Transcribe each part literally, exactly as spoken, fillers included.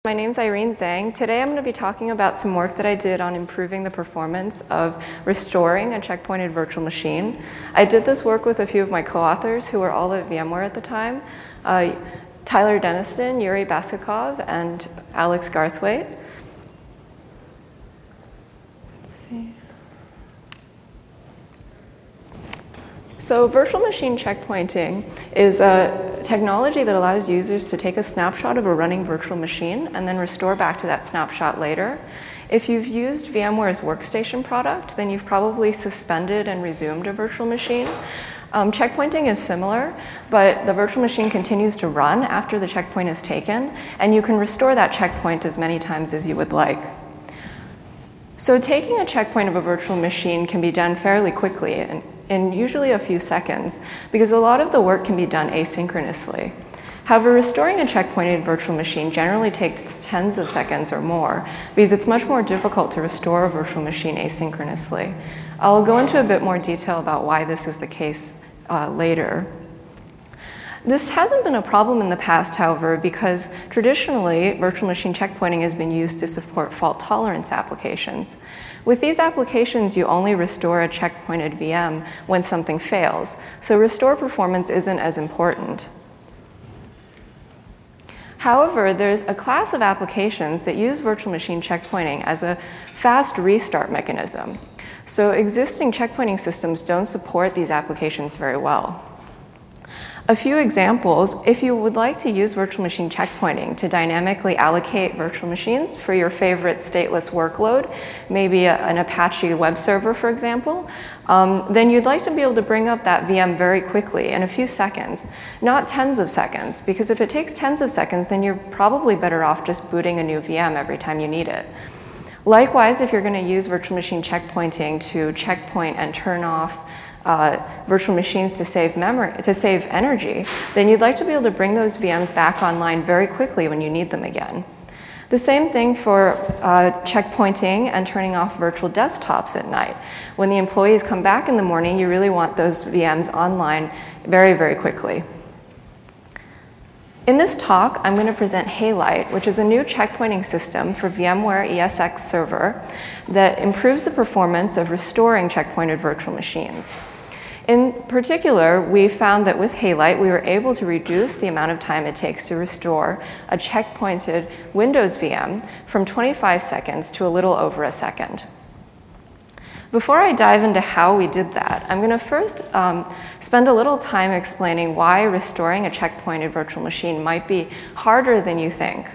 My name's Irene Zhang. Today I'm going to be talking about some work that I did on improving the performance of restoring a checkpointed virtual machine. I did this work with a few of my co-authors who were all at VMware at the time, uh, Tyler Denniston, Yuri Basukov, and Alex Garthwaite. Let's see. So virtual machine checkpointing is a technology that allows users to take a snapshot of a running virtual machine and then restore back to that snapshot later. If you've used VMware's Workstation product, then you've probably suspended and resumed a virtual machine. Um, checkpointing is similar, but the virtual machine continues to run after the checkpoint is taken, and you can restore that checkpoint as many times as you would like. So taking a checkpoint of a virtual machine can be done fairly quickly, and in usually a few seconds, because a lot of the work can be done asynchronously. However, restoring a checkpointed virtual machine generally takes tens of seconds or more, because it's much more difficult to restore a virtual machine asynchronously. I'll go into a bit more detail about why this is the case uh, later. This hasn't been a problem in the past, however, because traditionally, virtual machine checkpointing has been used to support fault tolerance applications. With these applications, you only restore a checkpointed V M when something fails, so restore performance isn't as important. However, there's a class of applications that use virtual machine checkpointing as a fast restart mechanism. So existing checkpointing systems don't support these applications very well. A few examples: if you would like to use virtual machine checkpointing to dynamically allocate virtual machines for your favorite stateless workload, maybe a, an Apache web server, for example, um, then you'd like to be able to bring up that V M very quickly in a few seconds, not tens of seconds, because if it takes tens of seconds, then you're probably better off just booting a new V M every time you need it. Likewise, if you're going to use virtual machine checkpointing to checkpoint and turn off Uh, virtual machines to save memory, to save energy, then you'd like to be able to bring those V Ms back online very quickly when you need them again. The same thing for uh, checkpointing and turning off virtual desktops at night. When the employees come back in the morning, you really want those V Ms online very, very quickly. In this talk, I'm going to present Halite, which is a new checkpointing system for VMware E S X Server that improves the performance of restoring checkpointed virtual machines. In particular, we found that with Halite, we were able to reduce the amount of time it takes to restore a checkpointed Windows V M from twenty-five seconds to a little over a second. Before I dive into how we did that, I'm going to first um, spend a little time explaining why restoring a checkpointed virtual machine might be harder than you think.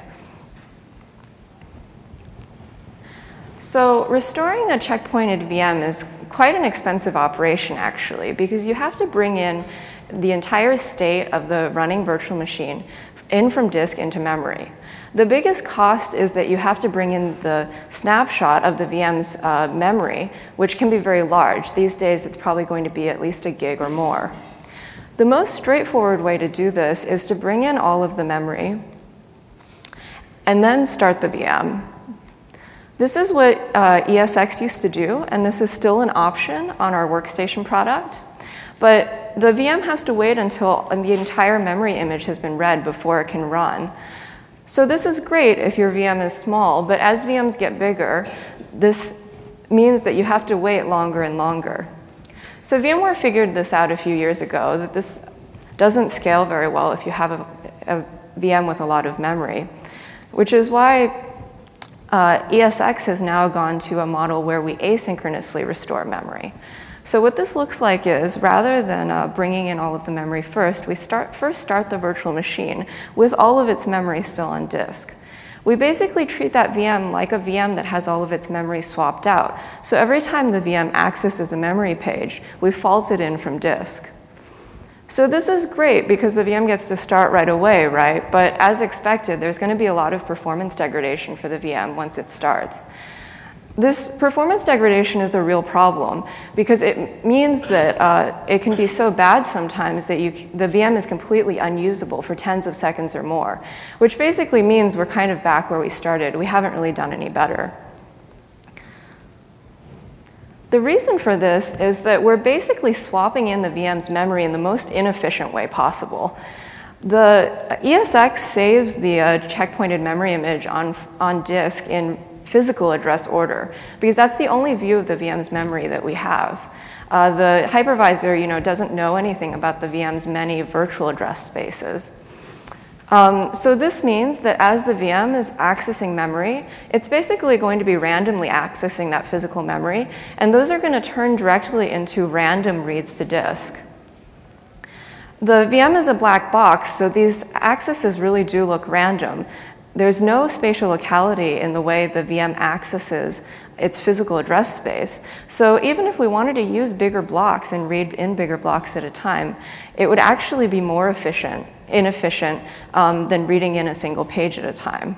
So restoring a checkpointed V M is quite an expensive operation, actually, because you have to bring in the entire state of the running virtual machine in from disk into memory. The biggest cost is that you have to bring in the snapshot of the V M's uh, memory, which can be very large. These days, it's probably going to be at least a gig or more. The most straightforward way to do this is to bring in all of the memory and then start the V M. This is what uh, E S X used to do, and this is still an option on our Workstation product. But the V M has to wait until the entire memory image has been read before it can run. So this is great if your V M is small, but as V Ms get bigger, this means that you have to wait longer and longer. So VMware figured this out a few years ago, that this doesn't scale very well if you have a, a V M with a lot of memory, which is why uh, E S X has now gone to a model where we asynchronously restore memory. So what this looks like is, rather than uh, bringing in all of the memory first, we start, first start the virtual machine with all of its memory still on disk. We basically treat that V M like a V M that has all of its memory swapped out. So every time the V M accesses a memory page, we fault it in from disk. So this is great because the V M gets to start right away, right? But as expected, there's going to be a lot of performance degradation for the V M once it starts. This performance degradation is a real problem because it means that uh, it can be so bad sometimes that you, the V M is completely unusable for tens of seconds or more, which basically means we're kind of back where we started. We haven't really done any better. The reason for this is that we're basically swapping in the V M's memory in the most inefficient way possible. The E S X saves the uh, checkpointed memory image on, on disk in physical address order, because that's the only view of the V M's memory that we have. Uh, the hypervisor, you know, doesn't know anything about the V M's many virtual address spaces. Um, so this means that as the V M is accessing memory, it's basically going to be randomly accessing that physical memory, and those are going to turn directly into random reads to disk. The V M is a black box, so these accesses really do look random. There's no spatial locality in the way the V M accesses its physical address space. So even if we wanted to use bigger blocks and read in bigger blocks at a time, it would actually be more efficient, inefficient um, than reading in a single page at a time.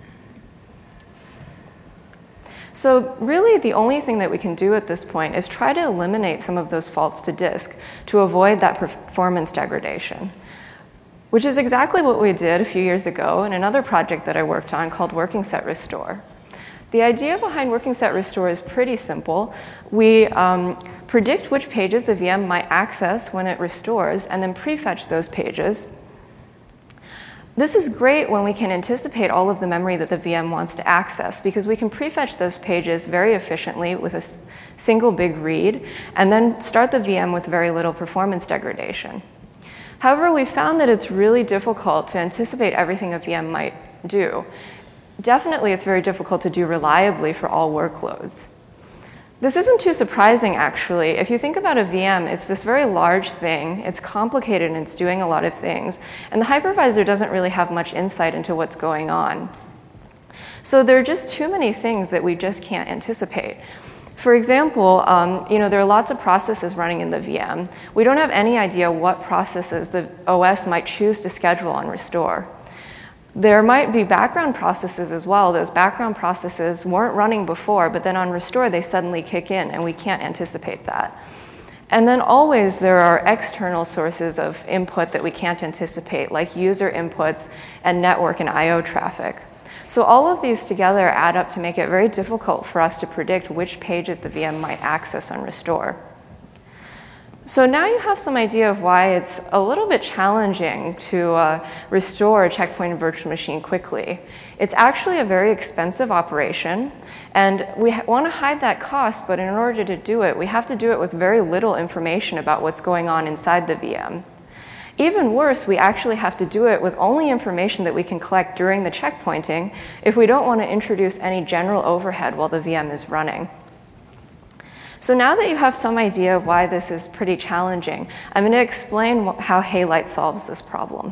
So really the only thing that we can do at this point is try to eliminate some of those faults to disk to avoid that performance degradation, which is exactly what we did a few years ago in another project that I worked on called Working Set Restore. The idea behind Working Set Restore is pretty simple. We um, predict which pages the V M might access when it restores and then prefetch those pages. This is great when we can anticipate all of the memory that the V M wants to access, because we can prefetch those pages very efficiently with a single big read and then start the V M with very little performance degradation. However, we found that it's really difficult to anticipate everything a V M might do. Definitely, it's very difficult to do reliably for all workloads. This isn't too surprising, actually. If you think about a V M, it's this very large thing. It's complicated and it's doing a lot of things. And the hypervisor doesn't really have much insight into what's going on. So there are just too many things that we just can't anticipate. For example, um, you know, there are lots of processes running in the V M. We don't have any idea what processes the O S might choose to schedule on restore. There might be background processes as well. Those background processes weren't running before, but then on restore they suddenly kick in, and we can't anticipate that. And then always there are external sources of input that we can't anticipate, like user inputs and network and I O traffic. So all of these together add up to make it very difficult for us to predict which pages the V M might access on restore. So now you have some idea of why it's a little bit challenging to uh, restore a checkpointed virtual machine quickly. It's actually a very expensive operation, and we want to hide that cost, but in order to do it, we have to do it with very little information about what's going on inside the V M. Even worse, we actually have to do it with only information that we can collect during the checkpointing if we don't want to introduce any general overhead while the V M is running. So now that you have some idea of why this is pretty challenging, I'm going to explain how Halite solves this problem.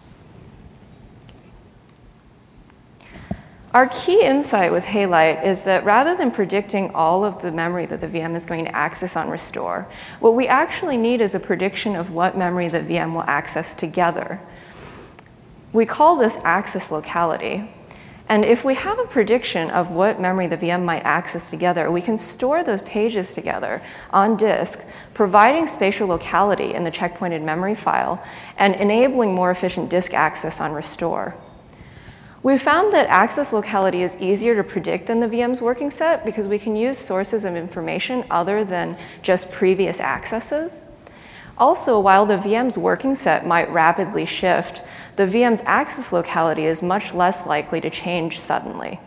Our key insight with Halite is that rather than predicting all of the memory that the V M is going to access on restore, what we actually need is a prediction of what memory the V M will access together. We call this access locality. And if we have a prediction of what memory the V M might access together, we can store those pages together on disk, providing spatial locality in the checkpointed memory file and enabling more efficient disk access on restore. We found that access locality is easier to predict than the V M's working set because we can use sources of information other than just previous accesses. Also, while the V M's working set might rapidly shift, the V M's access locality is much less likely to change suddenly.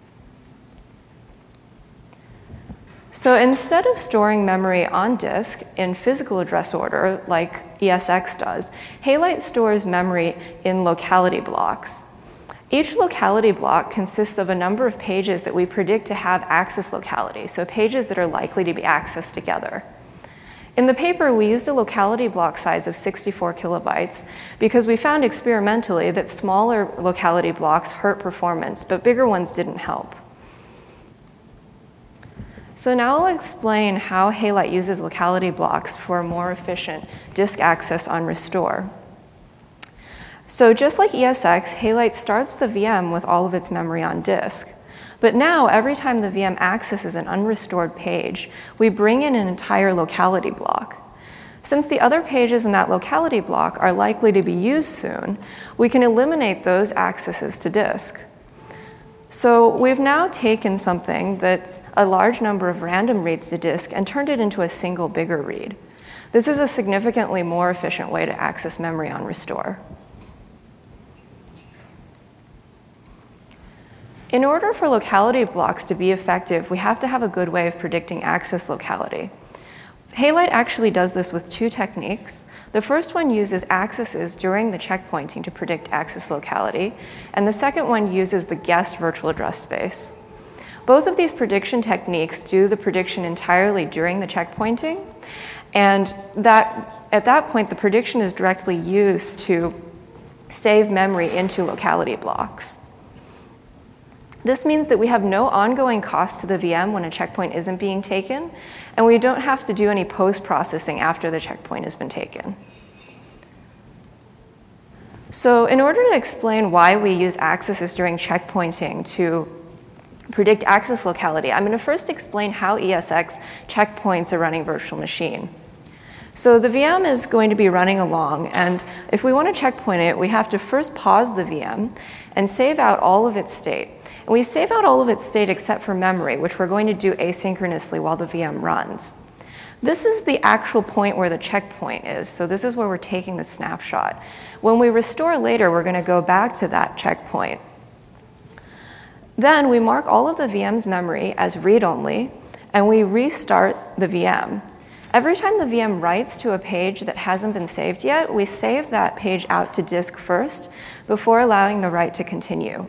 So instead of storing memory on disk in physical address order like E S X does, Halite stores memory in locality blocks. Each locality block consists of a number of pages that we predict to have access locality, so pages that are likely to be accessed together. In the paper, we used a locality block size of sixty-four kilobytes because we found experimentally that smaller locality blocks hurt performance, but bigger ones didn't help. So now I'll explain how Halite uses locality blocks for more efficient disk access on restore. So just like E S X, Halite starts the V M with all of its memory on disk. But now, every time the V M accesses an unrestored page, we bring in an entire locality block. Since the other pages in that locality block are likely to be used soon, we can eliminate those accesses to disk. So we've now taken something that's a large number of random reads to disk and turned it into a single bigger read. This is a significantly more efficient way to access memory on restore. In order for locality blocks to be effective, we have to have a good way of predicting access locality. Halite actually does this with two techniques. The first one uses accesses during the checkpointing to predict access locality, and the second one uses the guessed virtual address space. Both of these prediction techniques do the prediction entirely during the checkpointing, and that, at that point, the prediction is directly used to save memory into locality blocks. This means that we have no ongoing cost to the V M when a checkpoint isn't being taken, and we don't have to do any post-processing after the checkpoint has been taken. So in order to explain why we use accesses during checkpointing to predict access locality, I'm going to first explain how E S X checkpoints a running virtual machine. So the V M is going to be running along, and if we want to checkpoint it, we have to first pause the V M and save out all of its state. And we save out all of its state except for memory, which we're going to do asynchronously while the V M runs. This is the actual point where the checkpoint is, so this is where we're taking the snapshot. When we restore later, we're going to go back to that checkpoint. Then we mark all of the V M's memory as read-only, and we restart the V M. Every time the V M writes to a page that hasn't been saved yet, we save that page out to disk first before allowing the write to continue.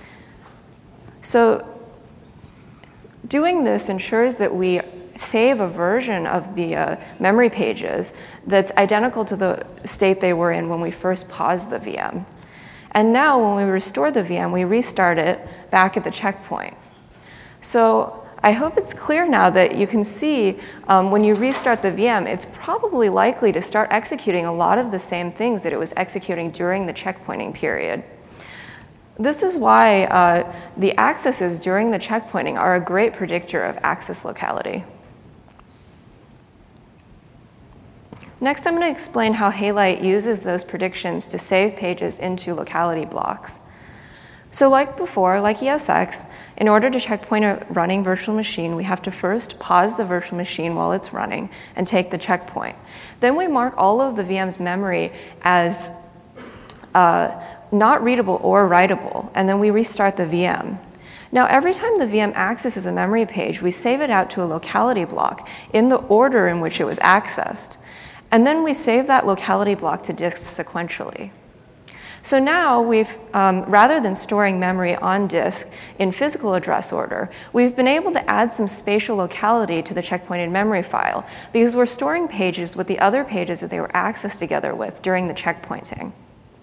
So doing this ensures that we save a version of the uh, memory pages that's identical to the state they were in when we first paused the V M. And now when we restore the V M, we restart it back at the checkpoint. So I hope it's clear now that you can see um, when you restart the V M, it's probably likely to start executing a lot of the same things that it was executing during the checkpointing period. This is why uh, the accesses during the checkpointing are a great predictor of access locality. Next, I'm going to explain how Halite uses those predictions to save pages into locality blocks. So like before, like E S X, in order to checkpoint a running virtual machine, we have to first pause the virtual machine while it's running and take the checkpoint. Then we mark all of the V M's memory as uh, not readable or writable, and then we restart the V M. Now, every time the V M accesses a memory page, we save it out to a locality block in the order in which it was accessed. And then we save that locality block to disk sequentially. So now we've, um, rather than storing memory on disk in physical address order, we've been able to add some spatial locality to the checkpointed memory file because we're storing pages with the other pages that they were accessed together with during the checkpointing.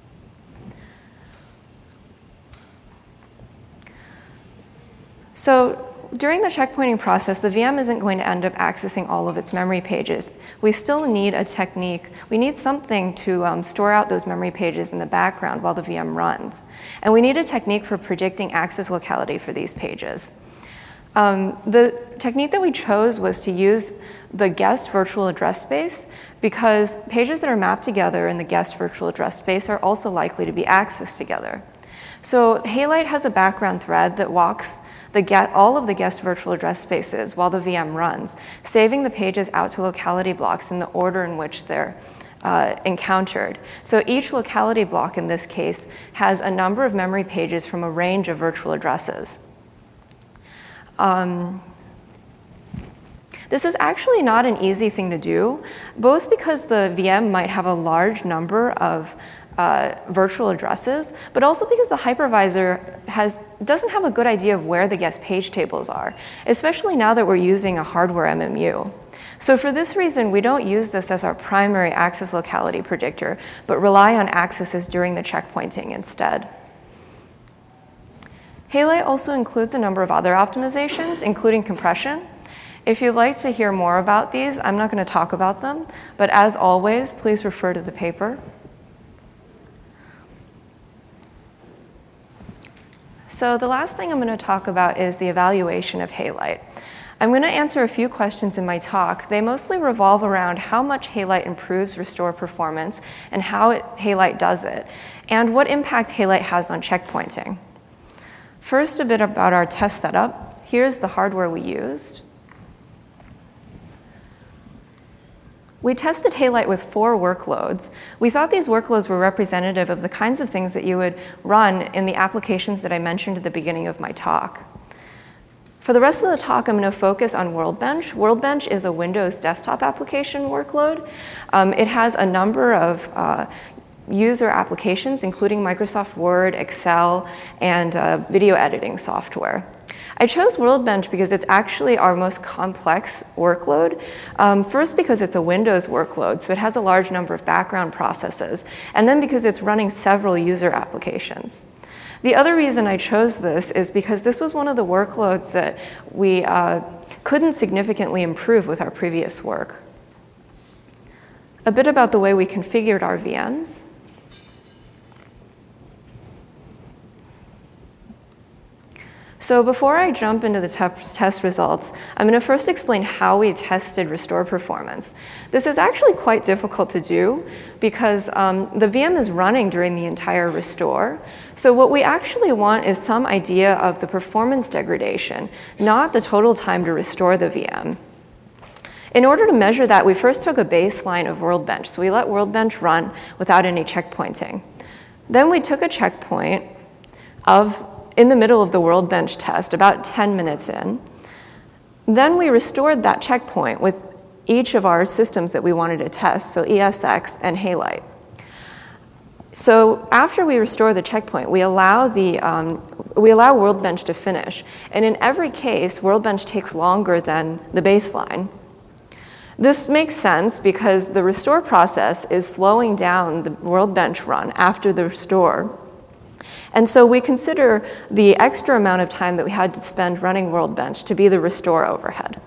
So during the checkpointing process, the V M isn't going to end up accessing all of its memory pages. We still need a technique. We need something to um, store out those memory pages in the background while the V M runs. And we need a technique for predicting access locality for these pages. Um, the technique that we chose was to use the guessed virtual address space because pages that are mapped together in the guessed virtual address space are also likely to be accessed together. So Halite has a background thread that walks the get, all of the guest virtual address spaces while the V M runs, saving the pages out to locality blocks in the order in which they're uh, encountered. So each locality block in this case has a number of memory pages from a range of virtual addresses. Um, This is actually not an easy thing to do, both because the V M might have a large number of uh, virtual addresses, but also because the hypervisor has, doesn't have a good idea of where the guest page tables are, especially now that we're using a hardware M M U. So for this reason, we don't use this as our primary access locality predictor, but rely on accesses during the checkpointing instead. Halite also includes a number of other optimizations, including compression. If you'd like to hear more about these, I'm not going to talk about them, but as always, please refer to the paper. So the last thing I'm going to talk about is the evaluation of Halite. I'm going to answer a few questions in my talk. They mostly revolve around how much Halite improves restore performance and how it, Halite does it, and what impact Halite has on checkpointing. First, a bit about our test setup. Here's the hardware we used. We tested Halite with four workloads. We thought these workloads were representative of the kinds of things that you would run in the applications that I mentioned at the beginning of my talk. For the rest of the talk, I'm going to focus on Worldbench. Worldbench is a Windows desktop application workload. Um, it has a number of uh, user applications, including Microsoft Word, Excel, and uh, video editing software. I chose Worldbench because it's actually our most complex workload. Um, first, because it's a Windows workload, so it has a large number of background processes, and then because it's running several user applications. The other reason I chose this is because this was one of the workloads that we uh, couldn't significantly improve with our previous work. A bit about the way we configured our V Ms. So before I jump into the test results, I'm going to first explain how we tested restore performance. This is actually quite difficult to do because um, the V M is running during the entire restore. So what we actually want is some idea of the performance degradation, not the total time to restore the V M. In order to measure that, we first took a baseline of Worldbench. So we let Worldbench run without any checkpointing. Then we took a checkpoint of in the middle of the Worldbench test, about ten minutes in. Then we restored that checkpoint with each of our systems that we wanted to test, so E S X and Halite. So after we restore the checkpoint, we allow, the, um, we allow Worldbench to finish. And in every case, Worldbench takes longer than the baseline. This makes sense because the restore process is slowing down the Worldbench run after the restore. And so we consider the extra amount of time that we had to spend running Worldbench to be the restore overhead.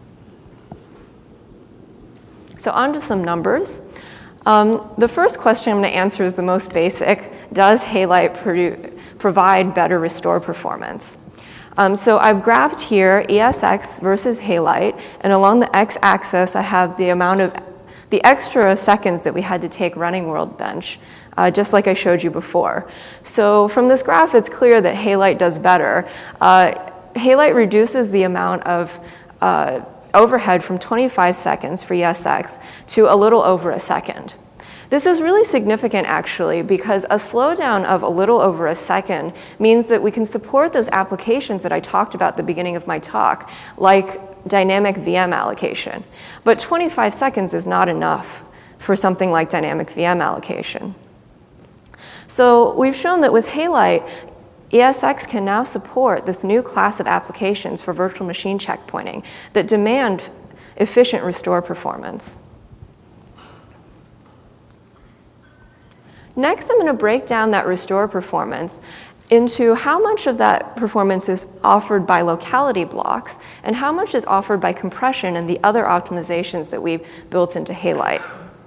So on to some numbers. Um, the first question I'm going to answer is the most basic. Does Halite provide better restore performance? Um, so I've graphed here E S X versus Halite, and along the x-axis I have the amount of the extra seconds that we had to take running Worldbench, uh, just like I showed you before. So from this graph, it's clear that Halite does better. Uh, Halite reduces the amount of uh, overhead from twenty-five seconds for E S X to a little over a second. This is really significant, actually, because a slowdown of a little over a second means that we can support those applications that I talked about at the beginning of my talk, like dynamic V M allocation. But twenty-five seconds is not enough for something like dynamic V M allocation. So we've shown that with Halite, E S X can now support this new class of applications for virtual machine checkpointing that demand efficient restore performance. Next, I'm going to break down that restore performance into how much of that performance is offered by locality blocks and how much is offered by compression and the other optimizations that we've built into Halite.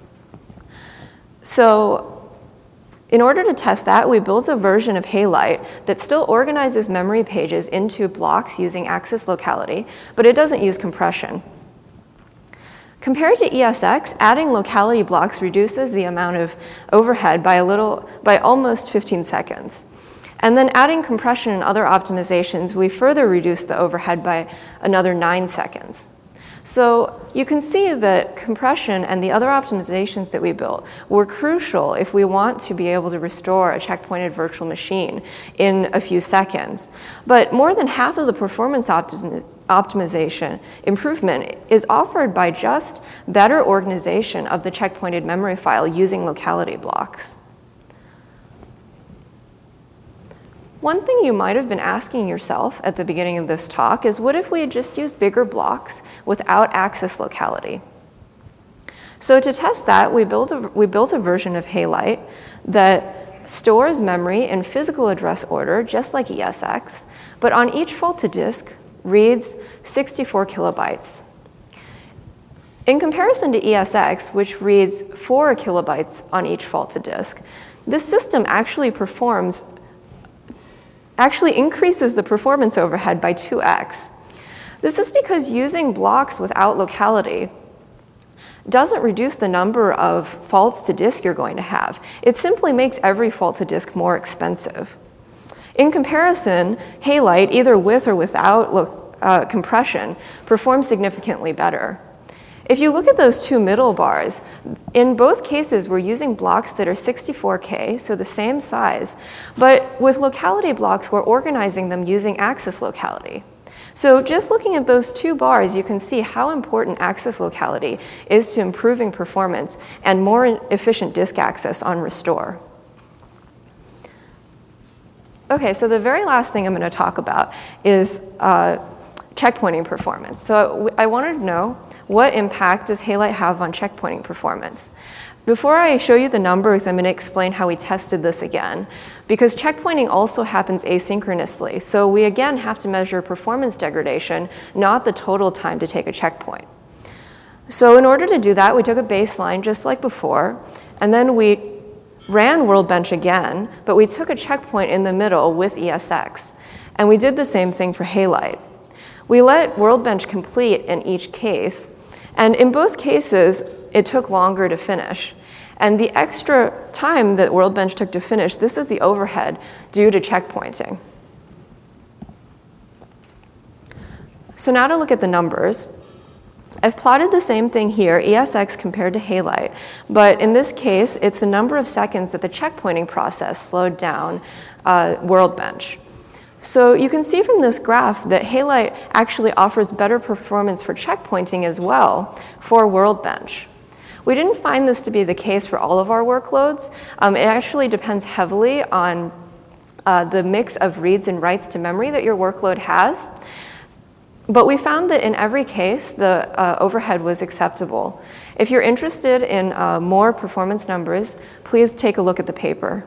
So in order to test that, we built a version of Halite that still organizes memory pages into blocks using axis locality, but it doesn't use compression. Compared to E S X, adding locality blocks reduces the amount of overhead by a little, by almost fifteen seconds. And then adding compression and other optimizations, we further reduce the overhead by another nine seconds. So you can see that compression and the other optimizations that we built were crucial if we want to be able to restore a checkpointed virtual machine in a few seconds. But more than half of the performance optimization optimization improvement is offered by just better organization of the checkpointed memory file using locality blocks. One thing you might have been asking yourself at the beginning of this talk is, what if we had just used bigger blocks without axis locality? So to test that, we built a, we built a version of Halite that stores memory in physical address order, just like E S X, but on each fault to disk, reads sixty-four kilobytes. In comparison to E S X, which reads four kilobytes on each fault to disk, this system actually performs, actually increases the performance overhead by two x. This is because using blocks without locality doesn't reduce the number of faults to disk you're going to have. It simply makes every fault to disk more expensive. In comparison, Halite, either with or without uh, compression, performs significantly better. If you look at those two middle bars, in both cases, we're using blocks that are sixty-four K, so the same size, but with locality blocks, we're organizing them using axis locality. So just looking at those two bars, you can see how important axis locality is to improving performance and more efficient disk access on restore. Okay, so the very last thing I'm going to talk about is uh, checkpointing performance. So I wanted to know, what impact does Halite have on checkpointing performance? Before I show you the numbers, I'm going to explain how we tested this again, because checkpointing also happens asynchronously. So we again have to measure performance degradation, not the total time to take a checkpoint. So in order to do that, we took a baseline just like before, and then we ran Worldbench again, but we took a checkpoint in the middle with E S X. And we did the same thing for Halite. We let Worldbench complete in each case, and in both cases, it took longer to finish. And the extra time that Worldbench took to finish, this is the overhead due to checkpointing. So now to look at the numbers. I've plotted the same thing here, E S X compared to Halite, but in this case, it's the number of seconds that the checkpointing process slowed down uh, Worldbench. So you can see from this graph that Halite actually offers better performance for checkpointing as well for Worldbench. We didn't find this to be the case for all of our workloads. Um, it actually depends heavily on uh, the mix of reads and writes to memory that your workload has. But we found that in every case, the uh, overhead was acceptable. If you're interested in uh, more performance numbers, please take a look at the paper.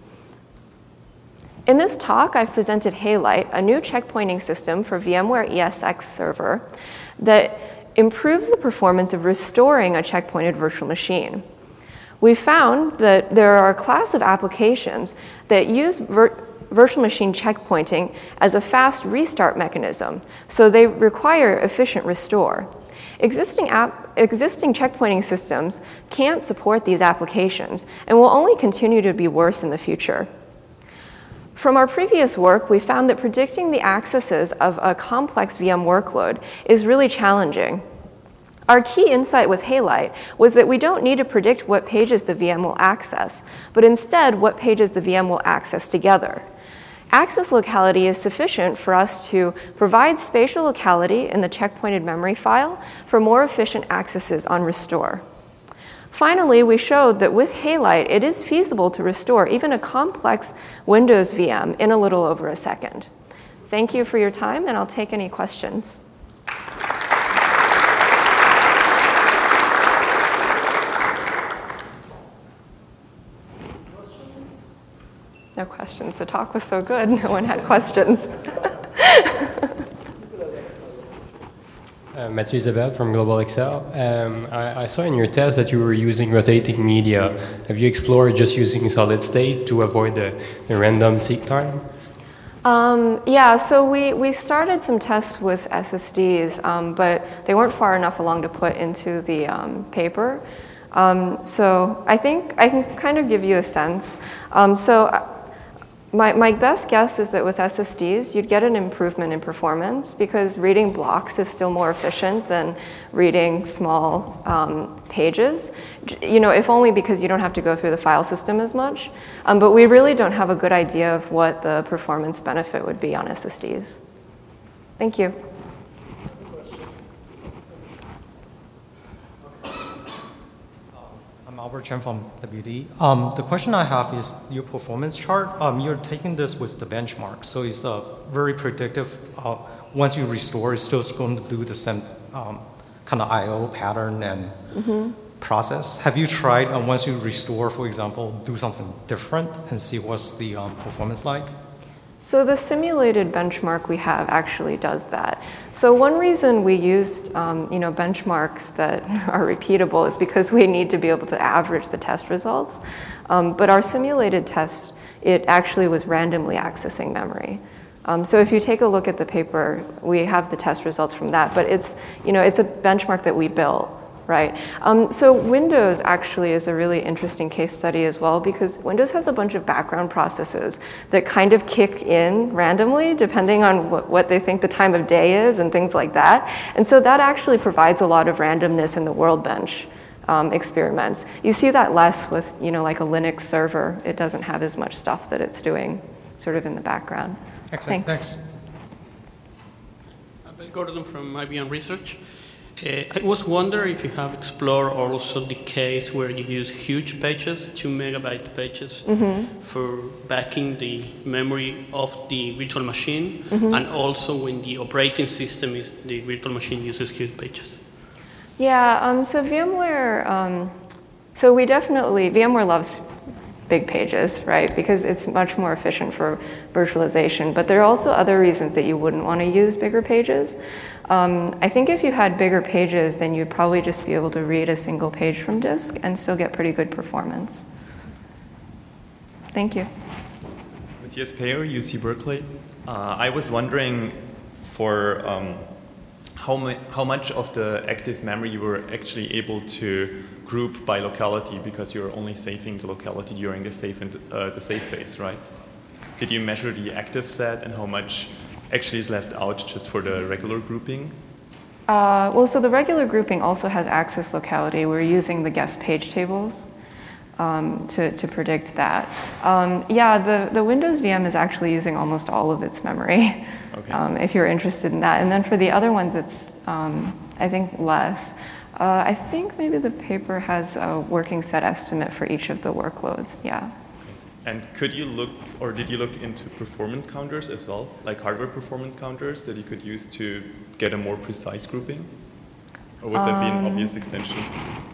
In this talk, I've presented Halite, a new checkpointing system for VMware E S X Server that improves the performance of restoring a checkpointed virtual machine. We found that there are a class of applications that use vir virtual machine checkpointing as a fast restart mechanism, so they require efficient restore. Existing, app, existing checkpointing systems can't support these applications and will only continue to be worse in the future. From our previous work, we found that predicting the accesses of a complex V M workload is really challenging. Our key insight with Halite was that we don't need to predict what pages the V M will access, but instead what pages the V M will access together. Access locality is sufficient for us to provide spatial locality in the checkpointed memory file for more efficient accesses on restore. Finally, we showed that with Halite, it is feasible to restore even a complex Windows V M in a little over a second. Thank you for your time, and I'll take any questions. No questions. The talk was so good, no one had questions. Uh, Mathieu Isabelle from Global Excel. Um, I, I saw in your test that you were using rotating media. Have you explored just using solid state to avoid the, the random seek time? Um, yeah, so we, we started some tests with S S Ds, um, but they weren't far enough along to put into the um, paper. Um, so I think I can kind of give you a sense. Um, so My, my best guess is that with S S Ds, you'd get an improvement in performance because reading blocks is still more efficient than reading small um, pages. You know, if only because you don't have to go through the file system as much. Um, but we really don't have a good idea of what the performance benefit would be on S S Ds. Thank you. Albert Chen from W D. Um, the question I have is your performance chart. Um, you're taking this with the benchmark, so it's uh, very predictive. Uh, once you restore, it's still going to do the same um, kind of I O pattern and mm-hmm. process. Have you tried, uh, once you restore, for example, do something different and see what's the um, performance like? So the simulated benchmark we have actually does that. So one reason we used um, you know, benchmarks that are repeatable is because we need to be able to average the test results. Um, but our simulated test, it actually was randomly accessing memory. Um, so if you take a look at the paper, we have the test results from that. But it's, you know, it's a benchmark that we built, right? Um, so Windows actually is a really interesting case study as well, because Windows has a bunch of background processes that kind of kick in randomly depending on what, what they think the time of day is and things like that. And so that actually provides a lot of randomness in the workbench um, experiments. You see that less with, you know, like a Linux server. It doesn't have as much stuff that it's doing sort of in the background. Excellent. Thanks. Thanks. Abel Gordon from I B M Research. Uh, I was wondering if you have explored also the case where you use huge pages, two megabyte pages, mm-hmm. for backing the memory of the virtual machine, mm-hmm. and also when the operating system is the virtual machine uses huge pages. Yeah, um, so VMware, um, so we definitely, VMware loves big pages, right? Because it's much more efficient for virtualization. But there are also other reasons that you wouldn't want to use bigger pages. Um, I think if you had bigger pages, then you'd probably just be able to read a single page from disk and still get pretty good performance. Thank you. Matthias Payer, U C Berkeley. Uh, I was wondering for um, how, mu how much of the active memory you were actually able to group by locality, because you're only saving the locality during the save, and, uh, the save phase, right? Did you measure the active set and how much actually is left out just for the regular grouping? Uh, well, so the regular grouping also has access locality. We're using the guest page tables um, to, to predict that. Um, yeah, the, the Windows V M is actually using almost all of its memory, okay. um, if you're interested in that. And then for the other ones, it's, um, I think, less. Uh, I think maybe the paper has a working set estimate for each of the workloads, yeah. Okay. And could you look, or did you look into performance counters as well, like hardware performance counters that you could use to get a more precise grouping? Or would that um, be an obvious extension?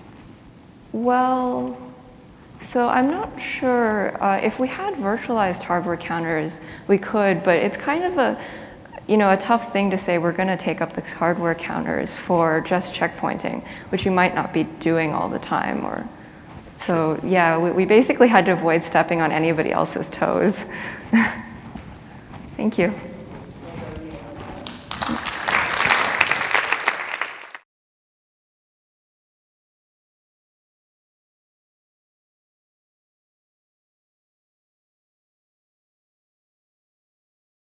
Well, so I'm not sure. Uh, if we had virtualized hardware counters, we could, but it's kind of a, you know, a tough thing to say we're going to take up the hardware counters for just checkpointing, which you might not be doing all the time. Or, so yeah, we, we basically had to avoid stepping on anybody else's toes. Thank you.